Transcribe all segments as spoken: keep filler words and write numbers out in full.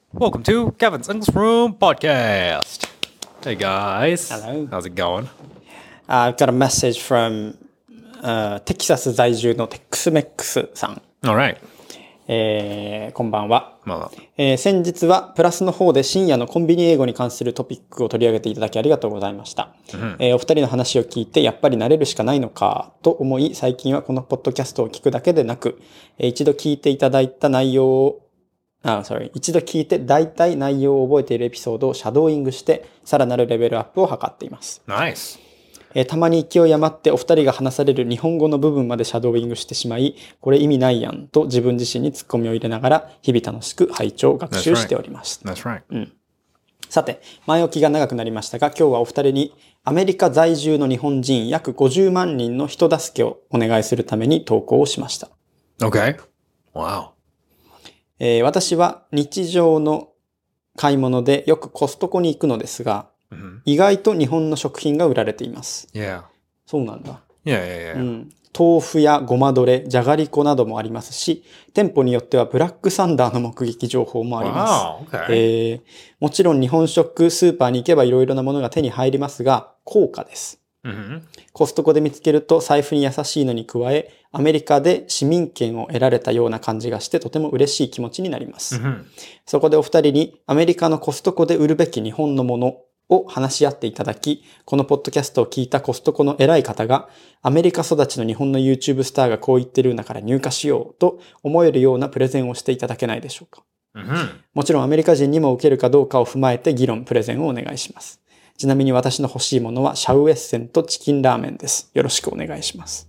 Welcome to Kevin's English Room Podcast. Hey guys. Hello. How's it going? Uh, I've got a message from、uh, テキサス在住のテックスメックスさん、 Alright. えー、こんばんは、 まあ、 えー、先日はプラスの方で深夜のコンビニ英語に関するトピックを取り上げていただきありがとうございました、うんえー、お二人の話を聞いてやっぱり慣れるしかないのかと思い、最近はこのポッドキャストを聞くだけでなく、えー、一度聞いていただいた内容をあ、sorry、一度聞いて大体内容を覚えているエピソードをシャドーイングしてさらなるレベルアップを図っています。 Nice. えー、たまに勢い余ってお二人が話される日本語の部分までシャドーイングしてしまい、これ意味ないやんと自分自身にツッコミを入れながら日々楽しく拝聴学習しております。 That's right. That's right. うん。さて、前置きが長くなりましたが、今日はお二人にアメリカ在住の日本人約ごじゅうまん人の人助けをお願いするために投稿をしました。 Okay. Wow. えー、私は日常の買い物でよくコストコに行くのですが、Mm-hmm. 意外と日本の食品が売られています。 Yeah. そうなんだ。 Yeah, yeah, yeah. うん。豆腐やごまどれ、じゃがりこなどもありますし、店舗によってはブラックサンダーの目撃情報もあります。 Wow, okay. えー、もちろん日本食スーパーに行けばいろいろなものが手に入りますが、高価です。 Mm-hmm. コストコで見つけると財布に優しいのに加え、アメリカで市民権を得られたような感じがしてとても嬉しい気持ちになります。 Mm-hmm. そこでお二人にアメリカのコストコで売るべき日本のものを話し合っていただき、このポッドキャストを聞いたコストコの偉い方が、アメリカ育ちの日本の YouTube スターがこう言ってるんだから入荷しようと思えるようなプレゼンをしていただけないでしょうか。 Mm-hmm. もちろんアメリカ人にも受けるかどうかを踏まえて議論、プレゼンをお願いします。ちなみに私の欲しいものはシャウエッセンとチキンラーメンです。よろしくお願いします。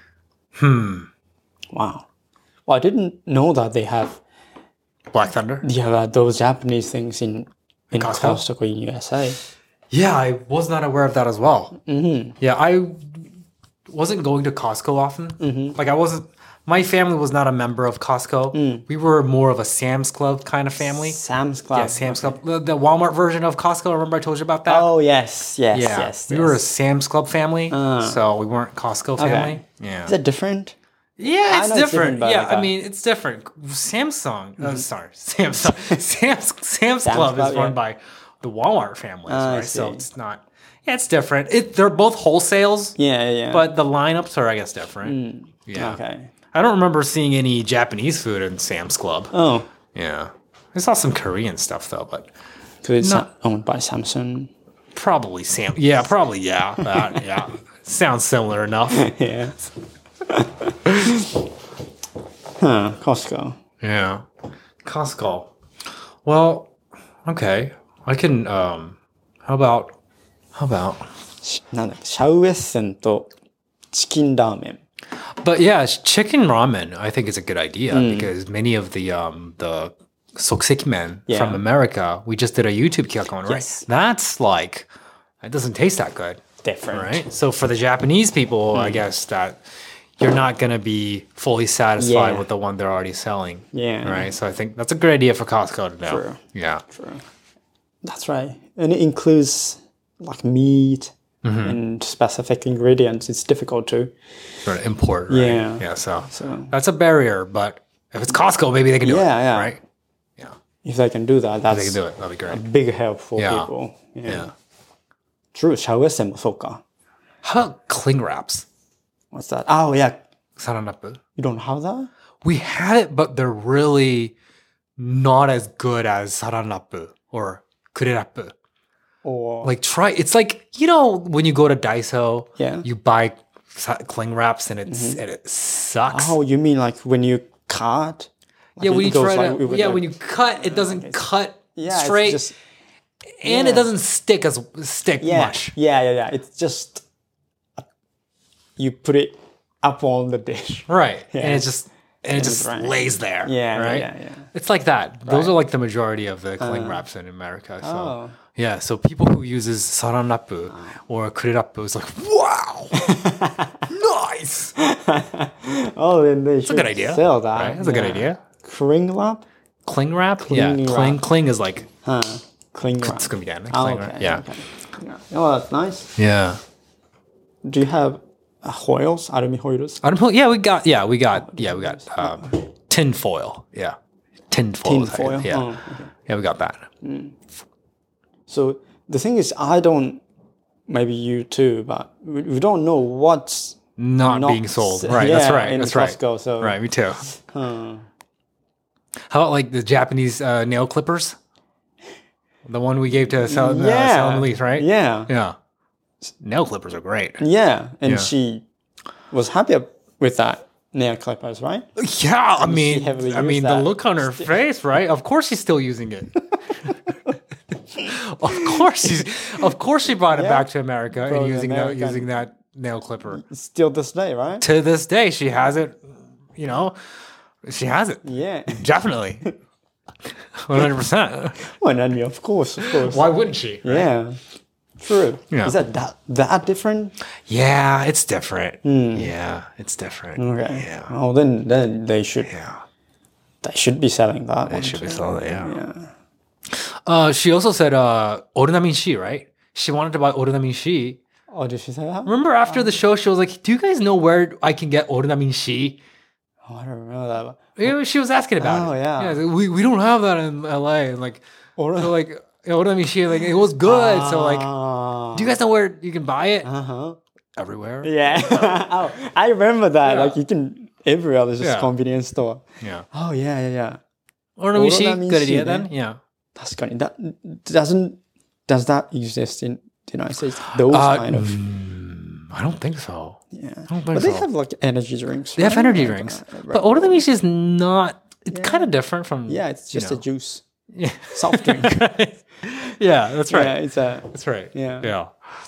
Hmm. Wow. Well, I didn't know that they have Black Thunder? Yeah, those Japanese things in in Costco? Costco in U S A. Yeah, I was not aware of that as well. Mm-hmm. Yeah, I wasn't going to Costco often. Mm-hmm. Like I wasn't, my family was not a member of Costco. Mm. We were more of a Sam's Club kind of family. Sam's Club. Yeah, Sam's Club. The, the Walmart version of Costco, remember I told you about that? Oh, yes, yes, yeah. yes. We yes. were a Sam's Club family, Uh. so we weren't Costco family. Okay. Yeah. Is that different? Yeah, it's know it's different. different, but yeah, like I a- mean, it's different. Samsung, uh, sorry, Samsung, Sam's Sam's Sam's Club Club, is run yeah. by the Walmart families, Ah, I right? So see. it's not. Yeah, it's different. It they're both wholesales, Yeah, yeah. yeah. but the lineups are, I guess, different. Mm. Yeah. Okay. I don't remember seeing any Japanese food in Sam's Club. Oh, Yeah, I saw some Korean stuff though, but because it's No. owned by Samsung. probably Sam. Yeah, probably yeah. That, yeah, sounds similar enough. Yeah. Huh, Costco. Yeah. Costco. Well, okay. I can, um, how about, how about, しなんだっけ、シャウエッセンとチキンラーメン。 but yeah, chicken ramen, I think is a good idea because many of the, um, the sokuseki men Yeah. from America, we just did a YouTube kick on, right? Yes. That's like, it doesn't taste that good, Different. right? So for the Japanese people, I guess that you're not going to be fully satisfied Yeah. with the one they're already selling. Yeah. Right. So I think that's a good idea for Costco to know. True. Yeah. True. That's right. And it includes like meat Mm-hmm. and specific ingredients. It's difficult to. Sort of import, right? Yeah. Yeah. So, So that's a barrier, but if it's Costco, maybe they can do it. Yeah, yeah. Right. if they can do that, They can that's do it. That'd be a great. big help for Yeah. people. Yeah. Yeah. True. シャウエッセンもそうか。 How about cling wraps? What's that? Oh, yeah. Saranapu. You don't have that? We had it, but they're really not as good as saranapu or kurerapu. Or Like try, it's like, you know, when you go to Daiso, Yeah. you buy sa- cling wraps and it's and it sucks. oh, you mean like when you cut? Like yeah, when it you goes try like to, with yeah, the- when you cut, it doesn't cut yeah, straight, It's just, and yeah. it doesn't stick as stick yeah, much. yeah, yeah, yeah. It's just you put it up on the dish. Right. Yeah. And it just and it just right. lays there. Yeah, right. yeah, yeah. It's like that. Those Right. are like the majority of the cling wraps in America. So Oh. yeah. So people who uses saranapu or kurerapu is like, wow, nice. Oh, then they It's a should good idea. sell that. Right? That's a good yeah. idea. Cling wrap? Cling wrap. yeah. Cling Cling. wrap. Cling is like Huh. Cling wrap. it's gonna be down. Oh, Cling okay, wrap. Yeah. okay. Yeah. Oh, that's nice. Yeah. Do you have uh, hoils? Alumi hoils? I don't know. Yeah, we got. Yeah, we got. Yeah, we got um, tin foil. Yeah, tin foil. Tin is how you- foil? Yeah, Oh, okay. Yeah, we got that. So the thing is, I don't. Maybe you too, but we, we don't know what's Not, not being sold. s- Right. yeah, that's right. in That's right. Costco. So Right. Me too. huh. How about like the Japanese uh, nail clippers? The one we gave to Sal- uh, Yeah. Salma Elise, right? Yeah, Yeah. Nail clippers are great. yeah, and Yeah. she was happy with that nail clippers, right? Yeah, I mean, heavily I used mean the that. look on her face, right? Of course she's still using it. of course she's, of course she brought it Yeah. back to America and Brought it using that, American. using that nail clipper. Still this day, right? To this day, she has it. You know, she has it. Yeah. Definitely, one hundred percent. Well, and of course, of course. Why wouldn't she? Yeah. True. Yeah. Is that that, that different? Yeah, it's different. Yeah, it's different. Okay. Yeah, Oh, then then they should yeah. they should be selling that. It one should be too. solid. Yeah. Yeah. Uh, she also said uh, Orinamin Shi, right? She wanted to buy Orinamin Shi. Oh, did she say that? Remember after the show, she was like, "Do you guys know where I can get Orinamin Shi?" Oh, I don't remember that. You know, she was asking about Oh, it. yeah. so we we don't have that in L A. And like, Or, so like, you know, Orinamin Shi, like it was good. so like, Ah. do you guys know where you can buy it? Uh-huh. Everywhere. Yeah. oh, I remember that. Yeah. Like you can everywhere. There's just Yeah. convenience store. Yeah. Oh yeah, yeah, yeah. Orinamin Shi, Orinamin good Shi, idea eh? then. Yeah. 確かに that doesn't does that exist in the United States? Those Uh, kind of mm, I don't think so. yeah. I don't think But they so. have like energy drinks. They have right? energy Like, drinks, uh, but Orinamin Shi is not. It's Yeah. kind of different from. yeah, it's you just know. a juice, Yeah. soft drink. yeah, that's right. Yeah, it's a That's right. Yeah. Yeah.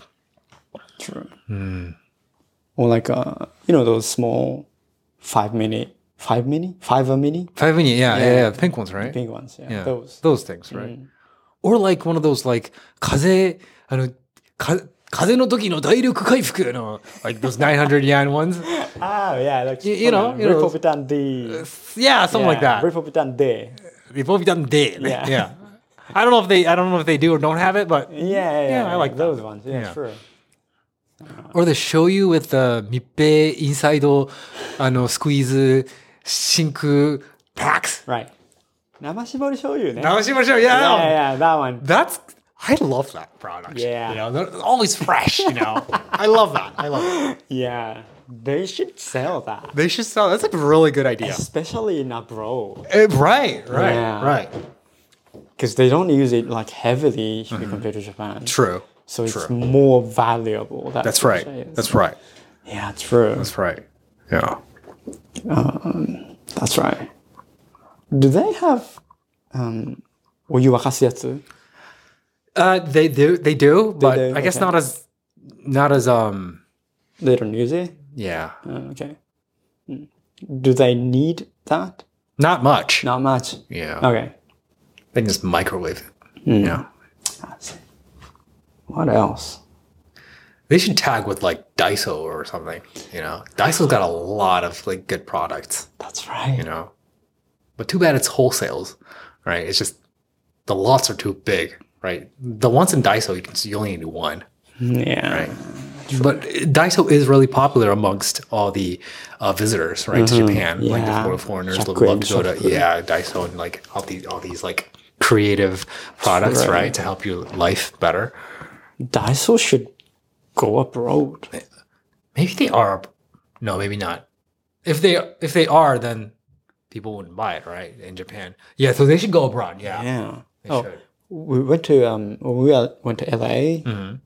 true. Hmm. Or like uh, you know those small five minute, five mini, five a mini, Five minute. Yeah, yeah, Yeah. yeah. The pink ones, right? big ones. Yeah, Yeah. those. Those things, right? Or like one of those like 風あのか風の時の体力回復の like those nine hundred yen ones. Ah, yeah, like You- you know, you know, Republican D. Yeah, something like that. Republican D. Republican day. Yeah. yeah. I don't know if they I don't know if they do or don't have it, but Yeah, yeah, yeah, I like those that. ones. Yeah, Yeah. true. or the shoyu with the mippe inside あのスクイーズ真空 packs. Right. 生搾り醤油ね。 Now see what show. Yeah, Yeah. yeah, that one. That's I love that product. Yeah. You know, they're always fresh, you know. I love that. I love it. Yeah, they should sell that, They should sell. That's a really good idea. especially in abroad, Eh, right, right, Yeah. right. because they don't use it like heavily if you compare to Japan. True. So it's True. more valuable. That's right. That's right. Yeah, true. That's right. Yeah. That's right. Do they have um お湯沸かすやつ? Uh, they do. They do, but do, I guess okay. not as, not as um. They don't use it? Yeah. Uh, okay. Mm. Do they need that? Not much. Not much. Yeah. Okay. They can just microwave it. Yeah. That's it. What else? They should tag with like Daiso or something. You know, Daiso's got a lot of like good products. That's right. You know, but too bad it's wholesales, right? It's just the lots are too big, right? The ones in Daiso you can you only need one, Yeah. right? But Daiso is really popular amongst all the uh, visitors, right, to Japan. Like the Yeah. foreign foreigners love Shakuin, love to go to Shakuin. yeah Daiso and like all these all these like creative products, Right. right, to help your life better. Daiso should go abroad. Maybe they are. No, maybe not. If they if they are, then people wouldn't buy it, right? In Japan, yeah. So they should go abroad. Yeah, Yeah. they Oh, should. we went to um when we were- went to L A.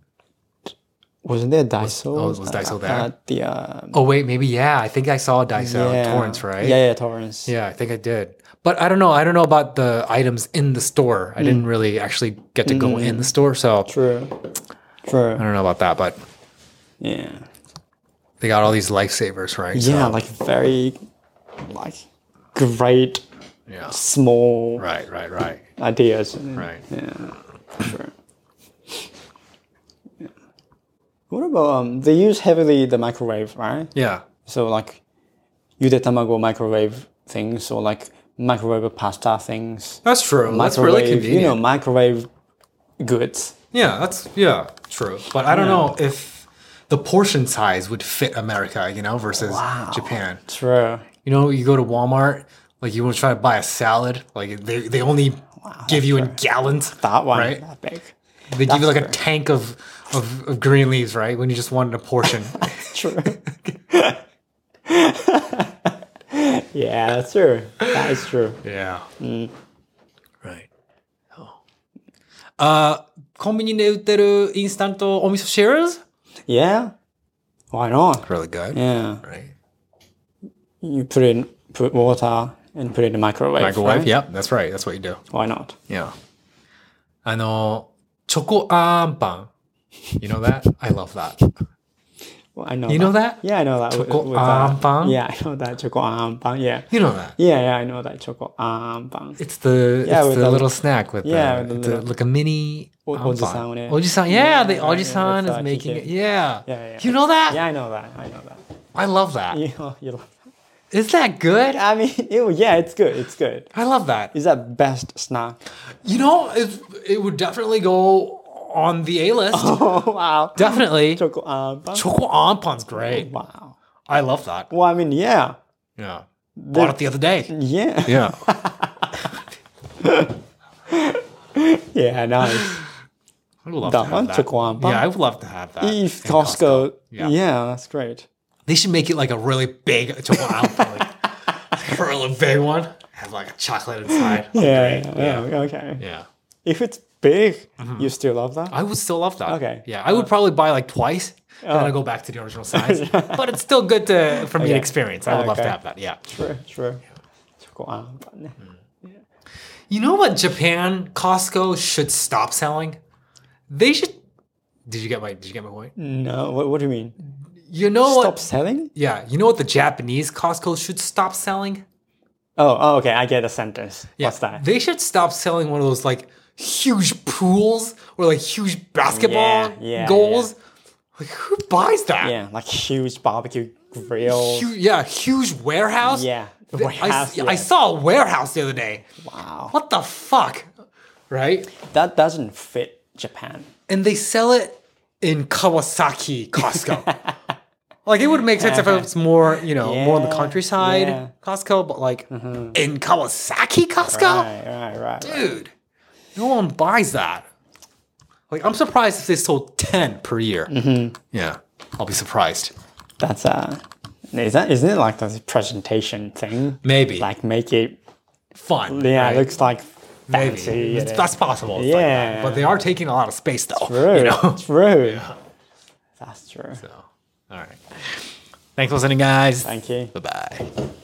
Wasn't there Daiso? oh, was Daiso at, there? At the um, Oh wait, maybe yeah. I think I saw Daiso yeah. Torrance, right? Yeah, yeah, Torrance. Yeah, I think I did. But I don't know. I don't know about the items in the store. I Mm. didn't really actually get to go in the store, so True. True. I don't know about that. But Yeah. they got all these lifesavers, right? Yeah, So, like very like great yeah. small Right, right, right, ideas. right. Yeah. Sure. Yeah. What about um they use heavily the microwave, right? Yeah, So like yude tamago microwave things or like microwave pasta things. that's true. That's Microwave, really convenient. you know, microwave goods. Yeah, that's yeah, true. But I don't know if the portion size would fit America, you know, versus Japan. True. You know, you go to Walmart, like you want to try to buy a salad, like they, they only give give you in gallons. That one, right? that big. They give you like a true. tank of, of of green leaves, right? When you just wanted a portion. True. Yeah, that's true. That is true. yeah. Right. Oh. あ、コンビニで売ってるインスタントお味噌汁 Yeah. Why not? Really good. Yeah. Right. You put in put water and put it in the microwave. Microwave. Right? Yep, that's right. That's what you do. Why not? Yeah. あの、チョコあんパン。You know that? I love that. Well, I know. You that. know that? Yeah, I know that. with- Choco with that. anpan? Yeah, I know that. Choco anpan. Yeah. You know that. Yeah, yeah, I know that. Choco anpan. It's the Yeah, it's with the the- little snack with yeah, the, with the it's a- little- like a mini O- anpan. Oji-san on it. Oji-san, yeah, Yeah, the yeah, Oji-san yeah, is that's making Kike. it. Yeah. Yeah, yeah. You know that? Yeah, I know that. I know that. I love that. You know, you love Is that good? I mean, it, yeah, it's good. It's good. I love that. Is that best snack? You know, it, it would definitely go on the A list. Oh, wow. Definitely. Choco anpan. Choco anpan's great. Wow. I love that. Well, I mean, yeah. Yeah. Bought it the other day. Yeah. Yeah. Yeah, nice. I would love That to have one, that. Choco anpan? Yeah, I would love to have that. If in Costco, Yeah. yeah. that's great. They should make it like a really big choco anpan, like a really big one. Have like a chocolate inside. Yeah, Great. yeah, yeah, okay. Yeah. If it's big, you still love that? I would still love that. Okay. Yeah, I would probably buy like twice. And then I go back to the original size. But it's still good to for me to Okay. experience. I would love to Okay. have that. Yeah. True, true. Choco anpan. You know what Japan Costco should stop selling? They should. Did you get my Did you get my point? No, what, what do you mean? You know Stop what? selling? Yeah, you know what the Japanese Costco should stop selling? Oh, oh, okay, I get a sentence. Yeah, What's that? They should stop selling one of those like huge pools or like huge basketball Yeah, yeah, goals. Like who buys that? Yeah, like huge barbecue grill. Hu- yeah, huge warehouse. Yeah, Th- I, warehouse, I yeah. saw a warehouse the other day. Wow. What the fuck? Right? That doesn't fit Japan. And they sell it in Kawasaki Costco. Like it would make sense if it was more, you know, more on the Yeah, countryside yeah. Costco, but like in Kawasaki Costco, Right, right, right. right. dude, no one buys that. Like I'm surprised if they sold ten per year. Mm-hmm. Yeah, I'll be surprised. That's uh, is that isn't it like a presentation thing? Maybe Like make it, fun. yeah, right? it looks like Maybe fancy. It's- and- that's possible. It's like that. Yeah. But they are taking a lot of space though. True, You know? true. That's true. So, all right. Thanks for listening, guys. Thank you. Bye bye.